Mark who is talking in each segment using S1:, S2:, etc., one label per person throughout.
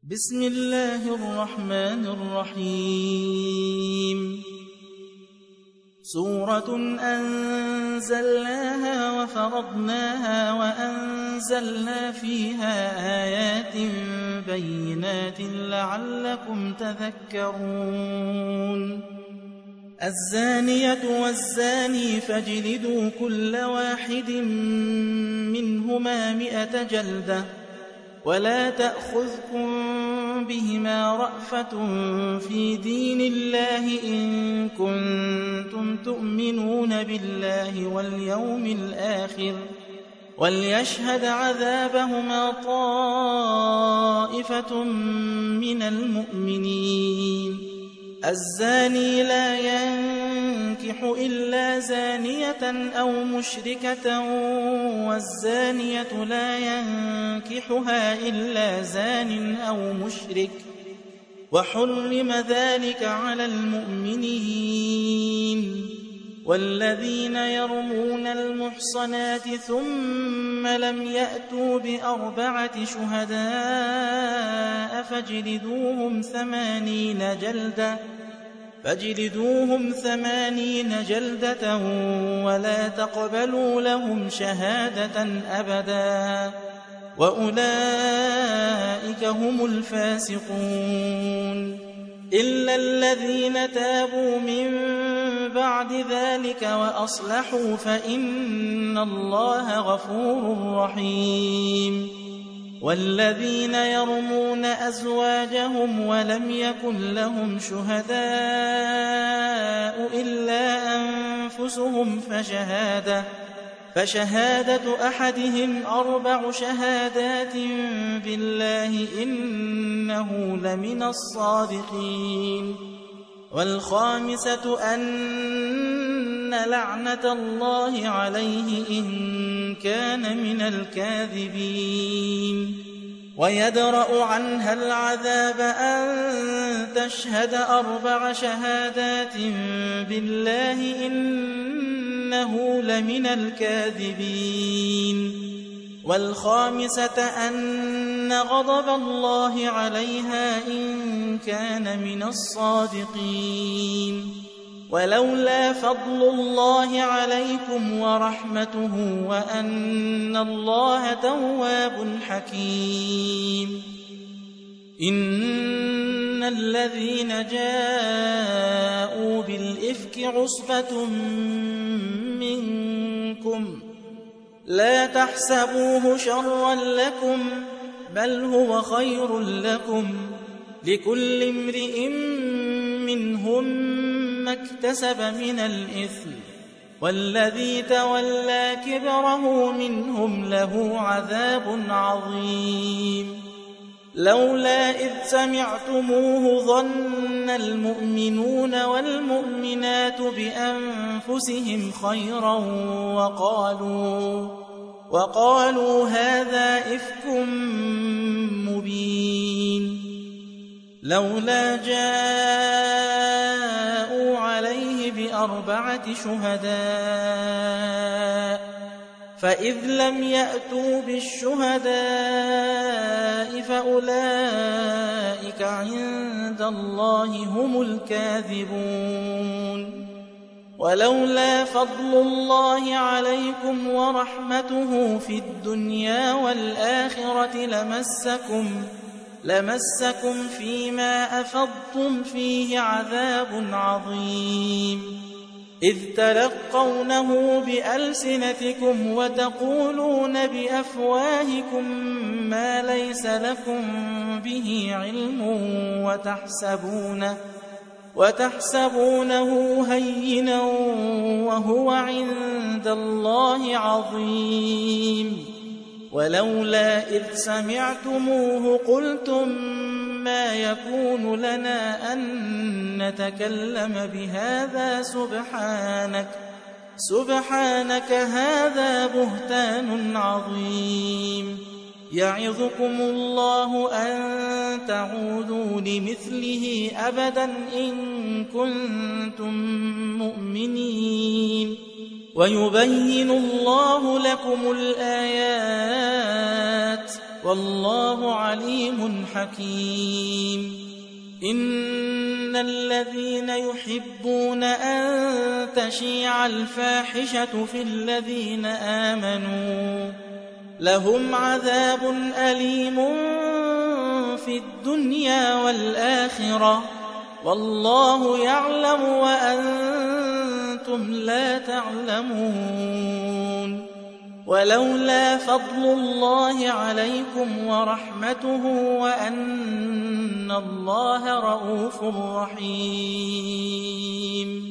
S1: بسم الله الرحمن الرحيم سورة أنزلناها وفرضناها وأنزلنا فيها آيات بينات لعلكم تذكرون الزانية والزاني فاجلدوا كل واحد منهما 100 جلدة ولا تأخذكم بهما رأفة في دين الله إن كنتم تؤمنون بالله واليوم الآخر وليشهد عذابهما طائفة من المؤمنين الزاني لا ينكح إلا زانية أو مشركة والزانية لا ينكحها إلا زان أو مشرك وحرم ذلك على المؤمنين والذين يرمون المحصنات ثم لم يأتوا ب4 شهداء فاجلدوهم 80 جلدة ولا تقبلوا لهم شهادة أبدا وأولئك هم الفاسقون إلا الذين تابوا من بعد ذلك وأصلحوا فإن الله غفور رحيم والذين يرمون أزواجهم ولم يكن لهم شهداء إلا أنفسهم فشهادة أحدهم 4 شهادات بالله إنه لمن الصادقين والخامسة أن لعنة الله عليه إن كان من الكاذبين ويدرأ عنها العذاب أن تشهد 4 شهادات بالله إنه لمن الكاذبين والخامسة أن غضب الله عليها إن كان من الصادقين ولولا فضل الله عليكم ورحمته وأن الله تواب حكيم إن الذين جاءوا بالإفك عصبة منكم لا تحسبوه شرا لكم بل هو خير لكم لكل امرئ منهم ما اكتسب من الإثم والذي تولى كبره منهم له عذاب عظيم لولا إذ سمعتموه ظن المؤمنون والمؤمنات بأنفسهم خيرا وقالوا هذا إفك مبين لولا جاءوا عليه ب4 شهداء فإذ لم يأتوا بالشهداء فأولئك عند الله هم الكاذبون ولولا فضل الله عليكم ورحمته في الدنيا والآخرة لمسكم فيما أفضتم فيه عذاب عظيم إذ تلقونه بألسنتكم وتقولون بأفواهكم ما ليس لكم به علم وتحسبونه هينا وهو عند الله عظيم ولولا إذ سمعتموه قلتم ما يكون لنا أن نتكلم بهذا سبحانك هذا بهتان عظيم يعظكم الله أن تعودوا لمثله أبدا إن كنتم مؤمنين ويبين الله لكم الآيات والله عليم حكيم. إن الذين يحبون أن تشيع الفاحشة في الذين آمنوا لهم عذاب أليم في الدنيا والآخرة والله يعلم وأنتم لا تعلمون. ولولا فضل الله عليكم ورحمته وأن الله رءوف رحيم.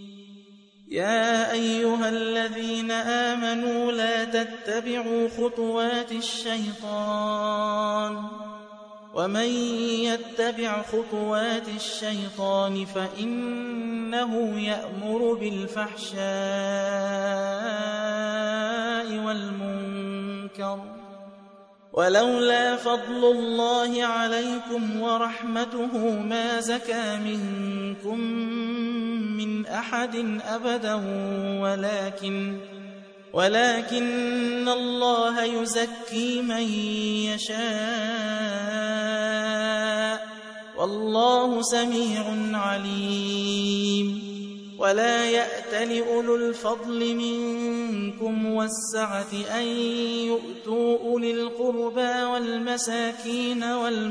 S1: يا أيها الذين آمنوا لا تتبعوا خطوات الشيطان ومن يتبع خطوات الشيطان فإنه يأمر بالفحشاء والمنكر ولولا فضل الله عليكم ورحمته ما زكى منكم من أحد أبدا ولكن الله يزكي من يشاء والله سميع عليم. ولا يأتل أولو الفضل منكم والسعة أن يؤتوا أولي القربى والمساكين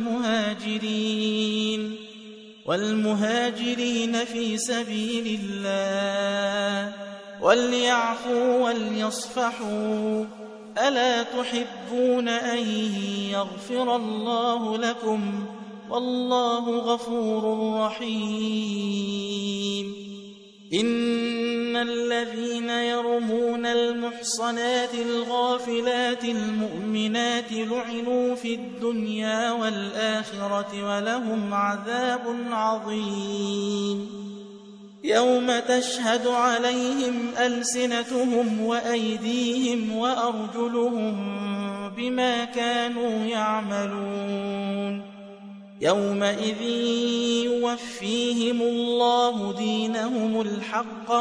S1: والمهاجرين في سبيل الله وليعفوا وليصفحوا ألا تحبون أن يغفر الله لكم والله غفور رحيم. إن الذين يرمون المحصنات الغافلات المؤمنات لعنوا في الدنيا والآخرة ولهم عذاب عظيم. يوم تشهد عليهم ألسنتهم وأيديهم وأرجلهم بما كانوا يعملون. يومئذ يوفيهم الله دينهم الحق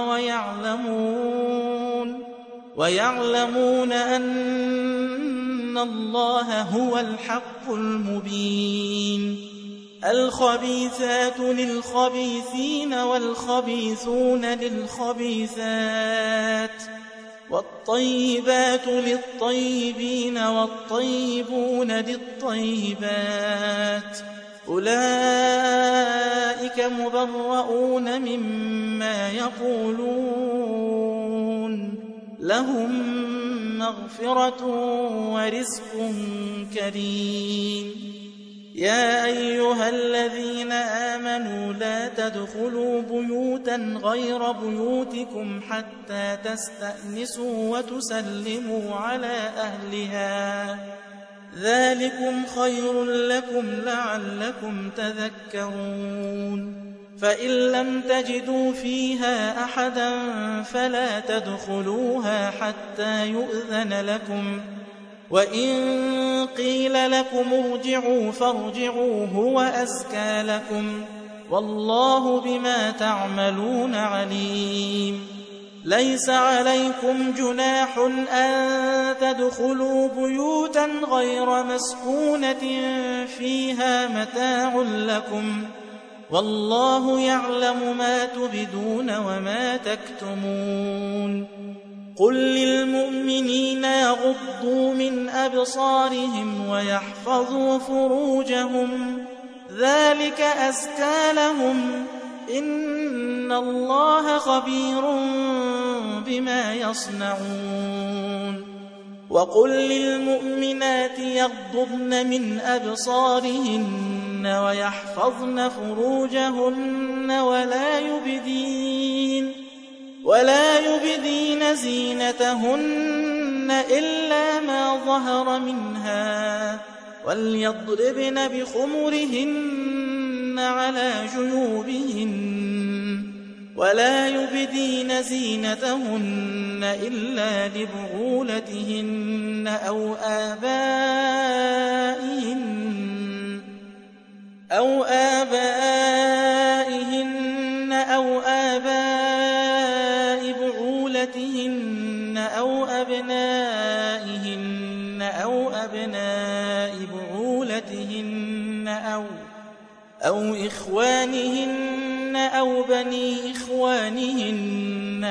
S1: ويعلمون أن الله هو الحق المبين. الخبيثات للخبيثين والخبيثون للخبيثات والطيبات للطيبين والطيبون للطيبات أولئك مبرؤون مما يقولون لهم مغفرة ورزق كريم. يا أيها الذين آمنوا لا تدخلوا بيوتا غير بيوتكم حتى تستأنسوا وتسلموا على أهلها ذلكم خير لكم لعلكم تذكرون. فإن لم تجدوا فيها أحدا فلا تدخلوها حتى يؤذن لكم وإن قيل لكم ارجعوا فارجعوا هو أزكى لكم والله بما تعملون عليم. ليس عليكم جناح أن تدخلوا بيوتا غير مسكونة فيها متاع لكم والله يعلم ما تبدون وما تكتمون. قل للمؤمنين يغضوا من أبصارهم ويحفظوا فروجهم ذلك أزكى لهم إن الله خبير بما يصنعون. وقل للمؤمنات يغضضن من أبصارهن ويحفظن فروجهن ولا يبدين زينتهن إلا ما ظهر منها وليضربن بخمرهن على جيوبهن ولا يبدين زينتهن إلا لبعولتهن أو آبائهن أو آباء بعولتهن أو أبنائهن أو أبناء أو إخوانهن أو بني إخوانهن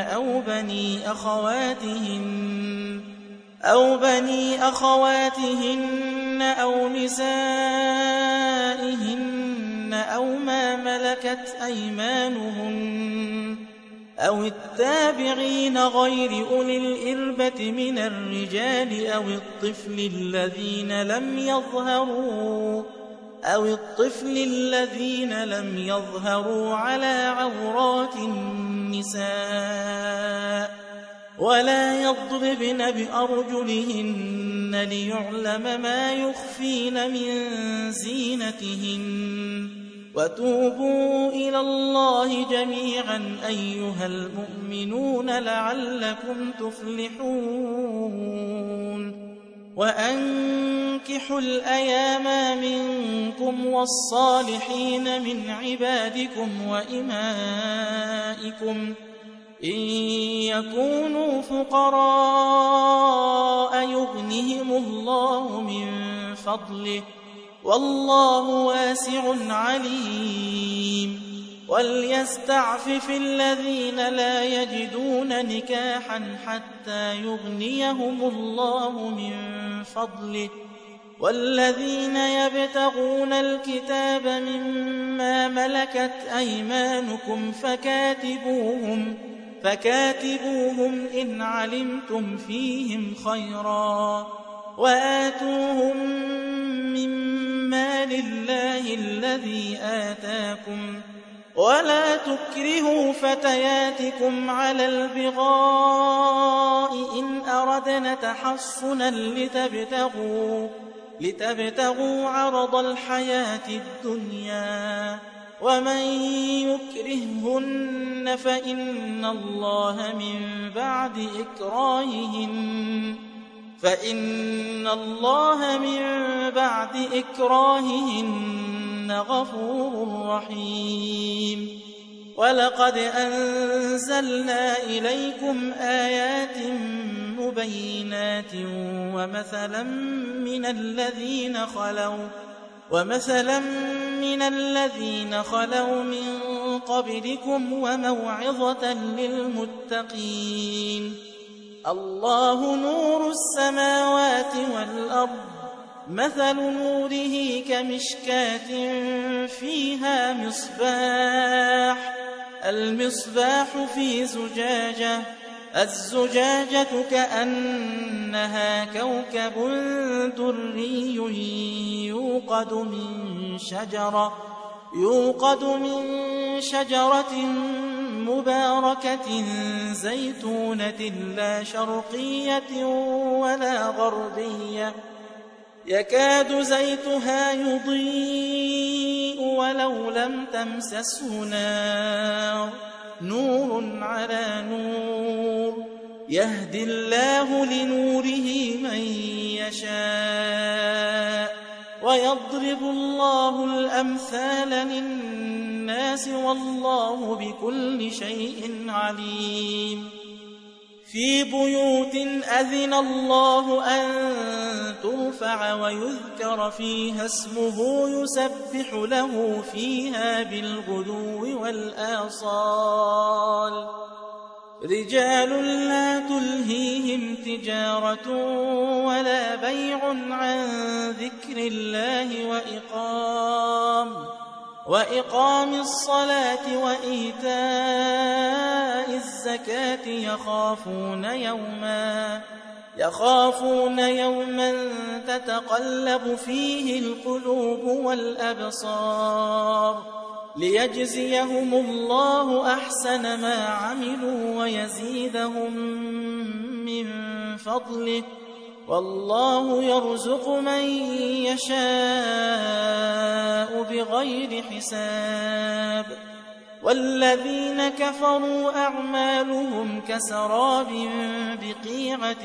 S1: أو بني أخواتهن أو نسائهن أو ما ملكت أيمانهن أو التابعين غير أولي الإربة من الرجال أو الطفل الذين لم يظهروا على عورات النساء ولا يضربن بأرجلهن ليعلم ما يخفين من زينتهن وتوبوا إلى الله جميعا أيها المؤمنون لعلكم تفلحون وأنكحوا الأيام منكم والصالحين من عبادكم وإمائكم إن يكونوا فقراء يغنهم الله من فضله والله واسع عليم وليستعفف الذين لا يجدون نكاحا حتى يغنيهم الله من فضله والذين يبتغون الكتاب مما ملكت أيمانكم فكاتبوهم إن علمتم فيهم خيرا وآتوهم مما لله الذي آتاكم ولا تكرهوا فتياتكم على البغاء إن أردنا تحصنا لتبتغوا عرض الحياة الدنيا ومن يكرههن فإن الله من بعد إكراههن غفور رحيم ولقد أنزلنا إليكم آيات مبينات ومثلا من الذين خلوا من قبلكم وموعظة للمتقين الله نور السماوات والأرض مثل نوره كمشكاة فيها المصباح في زجاجة الزجاجة كأنها كوكب دري يوقد من شجرة مباركة زيتونة لا شرقية ولا غربية يكاد زيتها يضيء ولو لم تمسسه نور على نور يهدي الله لنوره من يشاء ويضرب الله الأمثال للناس والله بكل شيء عليم في بيوت أذن الله أن ترفع ويذكر فيها اسمه يسبح له فيها بالغدو والآصال رجال لا تلهيهم تجارة ولا بيع عن ذكر الله وإقام الصلاة وإيتاء الزكاة يخافون يوما تتقلب فيه القلوب والأبصار ليجزيهم الله أحسن ما عملوا ويزيدهم من فضله والله يرزق من يشاء بغير حساب والذين كفروا أعمالهم كسراب بقيعة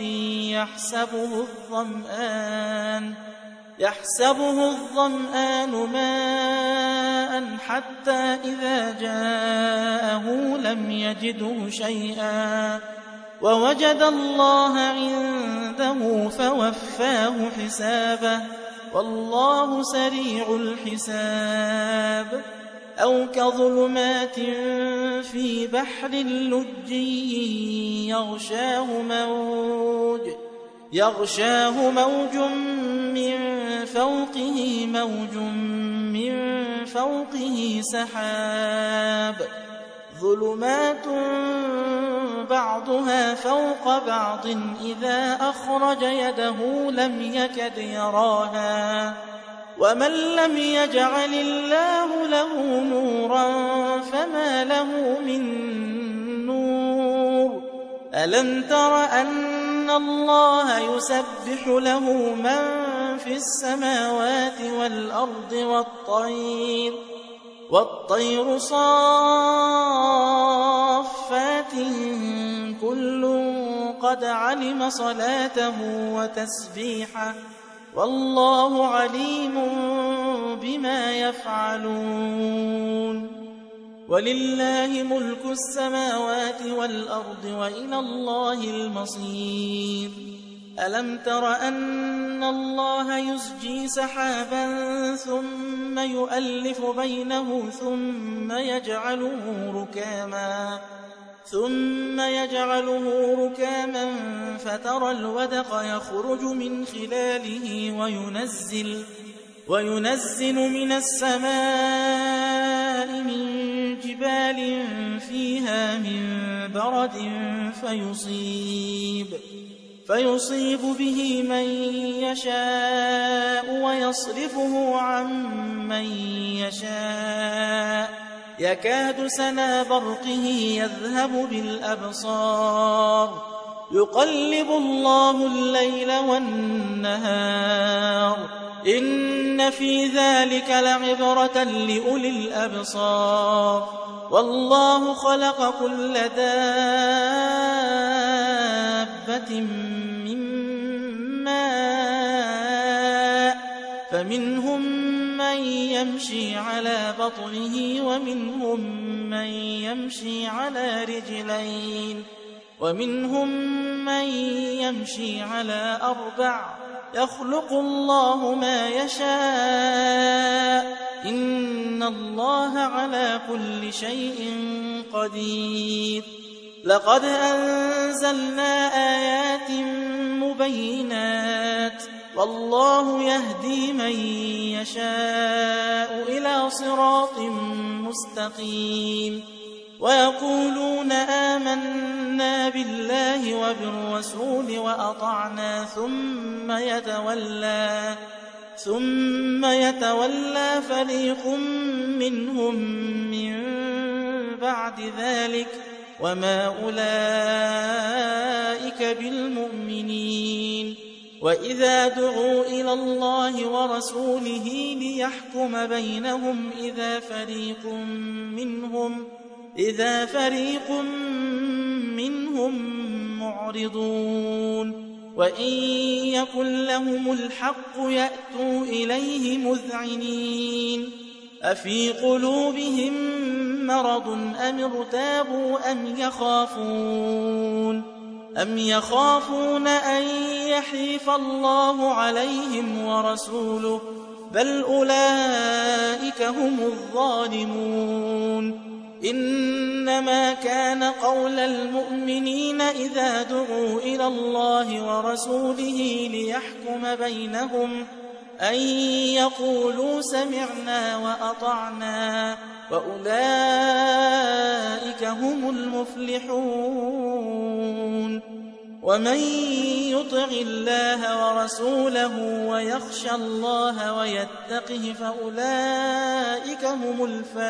S1: يحسبه الظمآن ماء حتى إذا جاءه لم يجده شيئا ووجد الله عنده فوفاه حسابه والله سريع الحساب أو كظلمات في بحر لجي يغشاه موج من فوقه موج من فوقه سحاب ظلمات بعضها فوق بعض إذا أخرج يده لم يكد يراها ومن لم يجعل الله له نورا فما له من نور ألم تر أن الله يسبح له من في السماوات والأرض والطير صافات كل قد علم صلاته وتسبيحه والله عليم بما يفعلون ولله ملك السماوات والأرض وإلى الله المصير ألم تر أن الله يزجي سحابا ثم يؤلف بينه ثم يجعله ركاما فترى الودق يخرج من خلاله وينزل من السماء من جبال فيها من برد فيصيب به من يشاء ويصرفه عن من يشاء يكاد سنا برقه يذهب بالأبصار يقلب الله الليل والنهار إن في ذلك لعبرة لأولي الأبصار والله خلق كل دابة من ماء فمنهم من يمشي على بطنه ومنهم من يمشي على رجلين ومنهم من يمشي على 4 يخلق الله ما يشاء إن الله على كل شيء قدير لقد أنزلنا آيات مبينات والله يهدي من يشاء إلى صراط مستقيم ويقولون آمنا بالله وبالرسول وأطعنا ثم يتولى فريق منهم من بعد ذلك وما أولئك بالمؤمنين وإذا دعوا إلى الله ورسوله ليحكم بينهم إذا فريق منهم معرضون وإن يكن لهم الحق يأتوا إليه مذعنين أفي قلوبهم مرض أم ارتابوا أم يخافون أن يحيف الله عليهم ورسوله بل أولئك هم الظالمون إنما كان قول المؤمنين إذا دعوا إلى الله ورسوله ليحكم بينهم أن يقولوا سمعنا وأطعنا وأولئك هم المفلحون ومن يطع الله ورسوله ويخشى الله ويتقه فأولئك هم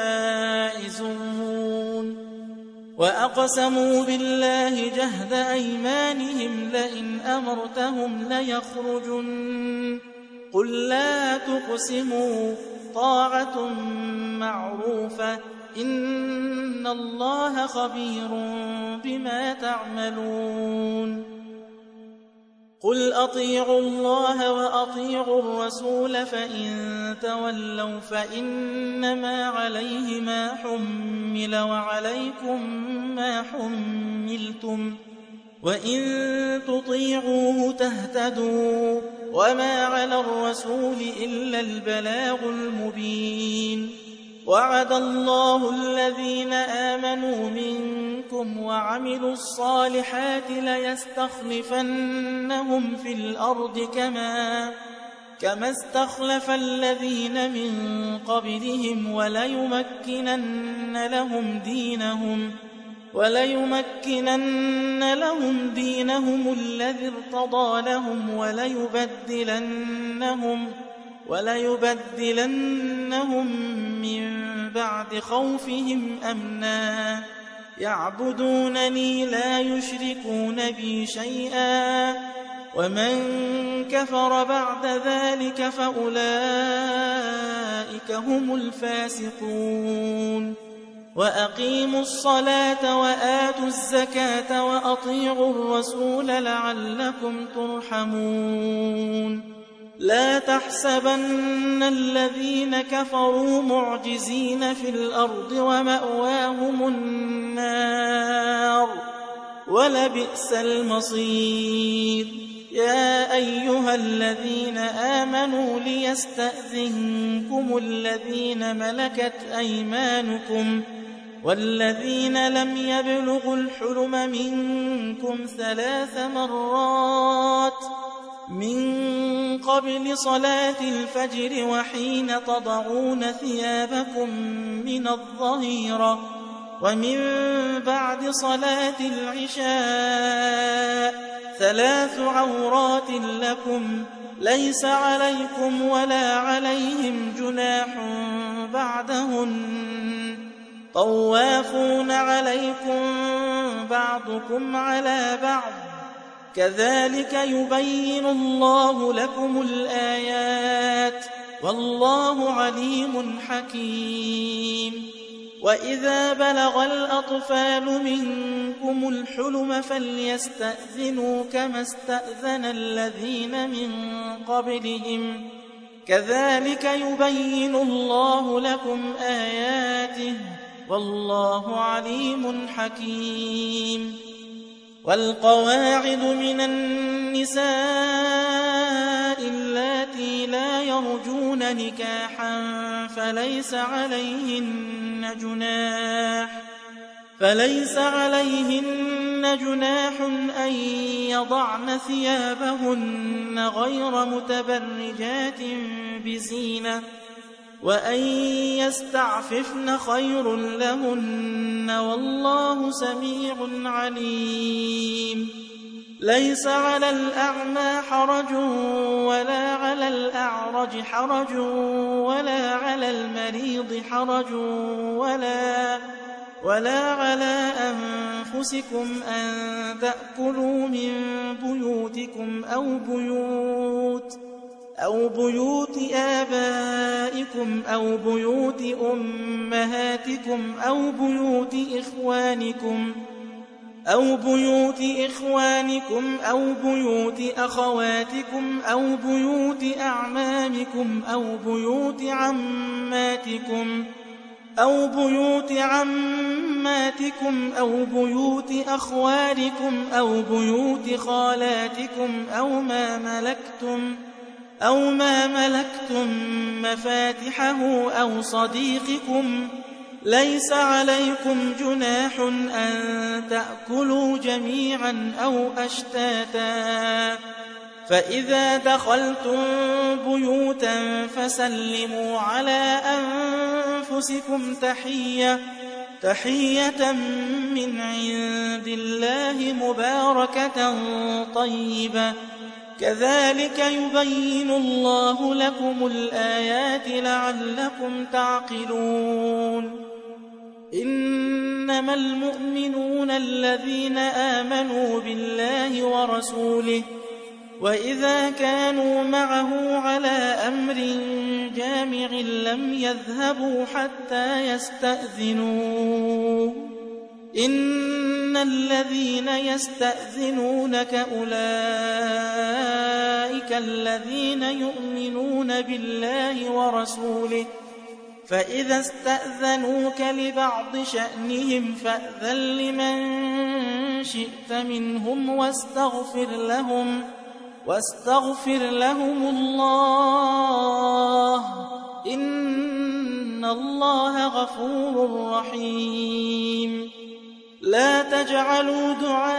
S1: الفائزون وأقسموا بالله جهد أيمانهم لئن أمرتهم ليخرجن قل لا تقسموا طاعة معروفة إن الله خبير بما تعملون قل أطيعوا الله وأطيعوا الرسول فإن تولوا فإنما عليه ما حمل وعليكم ما حملتم وإن تطيعوه تهتدوا وما على الرسول إلا البلاغ المبين وعد الله الذين آمنوا منكم وعملوا الصالحات ليستخلفنهم في الأرض كما استخلف الذين من قبلهم وليمكنن لهم دينهم الذي ارتضى لهم وليبدلنهم من بعد خوفهم أمنا يعبدونني لا يشركون بي شيئا ومن كفر بعد ذلك فأولئك هم الفاسقون وأقيموا الصلاة وآتوا الزكاة وأطيعوا الرسول لعلكم ترحمون لا تحسبن الذين كفروا معجزين في الأرض ومأواهم النار ولبئس المصير يا أيها الذين آمنوا ليستأذنكم الذين ملكت أيمانكم والذين لم يبلغوا الحلم منكم 3 مرات من قبل صلاة الفجر وحين تضعون ثيابكم من الظهيرة ومن بعد صلاة العشاء 3 عورات لكم ليس عليكم ولا عليهم جناح بعدهن طوافون عليكم بعضكم على بعض كذلك يبين الله لكم الآيات والله عليم حكيم وإذا بلغ الأطفال منكم الحلم فليستأذنوا كما استأذن الذين من قبلهم كذلك يبين الله لكم آياته والله عليم حكيم والقواعد من النساء اللاتي لا يرجون نكاحا فليس عليهن جناح أن يضعن ثيابهن غير متبرجات بزينة وأن يستعففن خير لهن والله سميع عليم ليس على الأعمى حرج ولا على الأعرج حرج ولا على المريض حرج ولا على أنفسكم أن تأكلوا من بيوتكم أو بيوت آبائكم أو بيوت أمهاتكم أو بيوت إخوانكم أو بيوت أخواتكم أو بيوت أعمامكم أو بيوت عماتكم أو بيوت أخوالكم أو بيوت خالاتكم أو ما ملكتم مفاتحه أو صديقكم ليس عليكم جناح أن تأكلوا جميعا أو أشتاتا فإذا دخلتم بيوتا فسلموا على أنفسكم تحية من عند الله مباركة طيبة كذلك يبين الله لكم الآيات لعلكم تعقلون إنما المؤمنون الذين آمنوا بالله ورسوله وإذا كانوا معه على أمر جامع لم يذهبوا حتى يستأذنوه إن الذين يستأذنونك أولئك الذين يؤمنون بالله ورسوله فإذا استأذنوك لبعض شأنهم فأذن لمن شئت منهم واستغفر لهم الله إن الله غفور رحيم. لا تجعلوا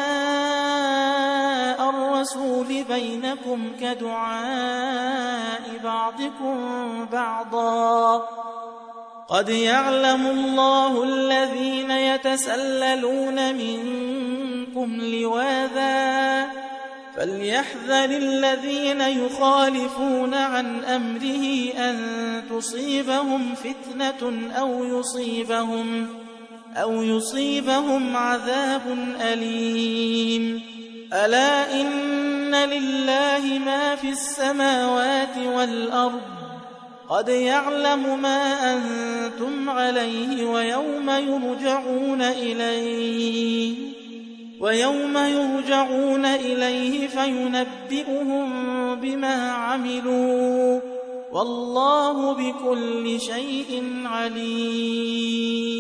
S1: دعاء الرسول بينكم كدعاء بعضكم بعضا قد يعلم الله الذين يتسللون منكم لواذا فليحذر الذين يخالفون عن أمره أن تصيبهم فتنة أو يصيبهم عذاب أليم. ألا إن لله ما في السماوات والأرض قد يعلم ما أنتم عليه ويوم يرجعون إليه فينبئهم بما عملوا والله بكل شيء عليم.